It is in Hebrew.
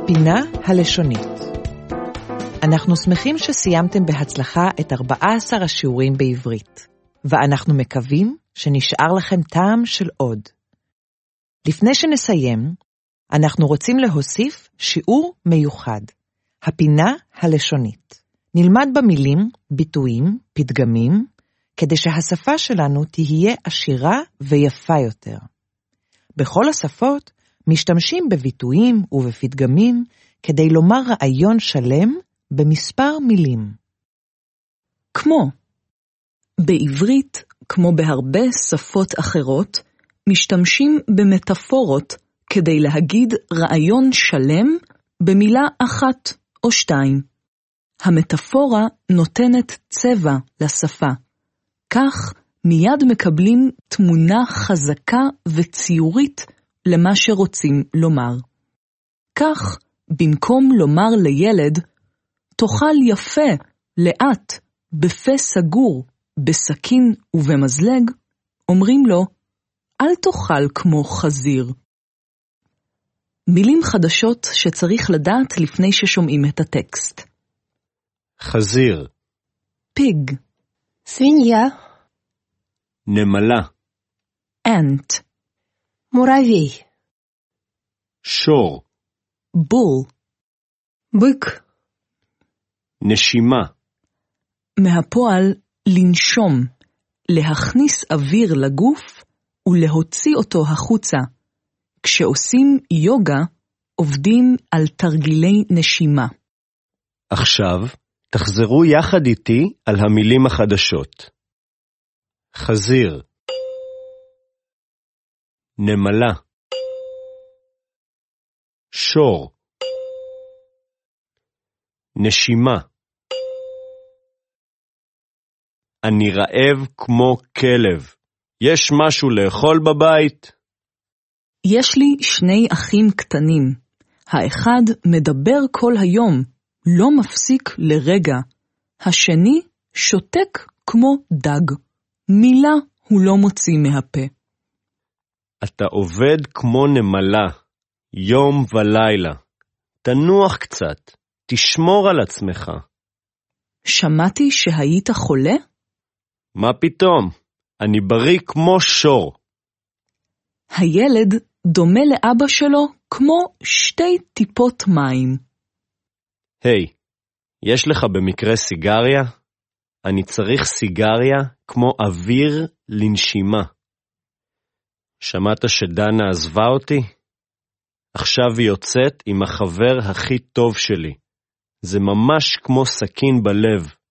הפינה הלשונית. אנחנו שמחים שסיימתם בהצלחה את 14 השיעורים בעברית, ואנחנו מקווים שנשאר לכם טעם של עוד. לפני שנסיים, אנחנו רוצים להוסיף שיעור מיוחד, הפינה הלשונית. נלמד במילים, ביטויים, פתגמים, כדי שהשפה שלנו תהיה עשירה ויפה יותר. בכל השפות משתמשים בביטויים ובפתגמים כדי לומר רעיון שלם במספר מילים. כמו בעברית, כמו בהרבה שפות אחרות, משתמשים במטאפורות כדי להגיד רעיון שלם במילה אחת או שתיים. המטאפורה נותנת צבע לשפה. כך מיד מקבלים תמונה חזקה וציורית למה שרוצים לומר. כך, במקום לומר לילד, תאכל יפה, לאט, בפה סגור, בסכין ובמזלג, אומרים לו, אל תאכל כמו חזיר. מילים חדשות שצריך לדעת לפני ששומעים את הטקסט. חזיר, פיג, свинья, נמלה, אנט, муравей, שור, בול, бык, נשימה, מהפועל לנשום, להכניס אוויר לגוף ולהוציא אותו החוצה. כשעושים יוגה, עובדים על תרגילי נשימה. עכשיו תחזרו יחד איתי על המילים החדשות. חזיר, נמלה, שור, נשימה. אני רעב כמו כלב. יש משהו לאכול בבית? יש לי 2 אחים קטנים. האחד מדבר כל היום, לא מפסיק לרגע. השני שותק כמו דג. מילה הוא לא מוציא מהפה. אתה עובד כמו נמלה, יום ולילה. תנוח קצת, תשמור על עצמך. שמעתי שהיית חולה? מה פתאום? אני בריא כמו שור. הילד דומה לאבא שלו כמו 2 טיפות מים. היי, יש לך במקרה סיגריה? אני צריך סיגריה כמו אוויר לנשימה. שמעת שדנה עזבה אותי? עכשיו היא יוצאת עם החבר הכי טוב שלי. זה ממש כמו סכין בלב.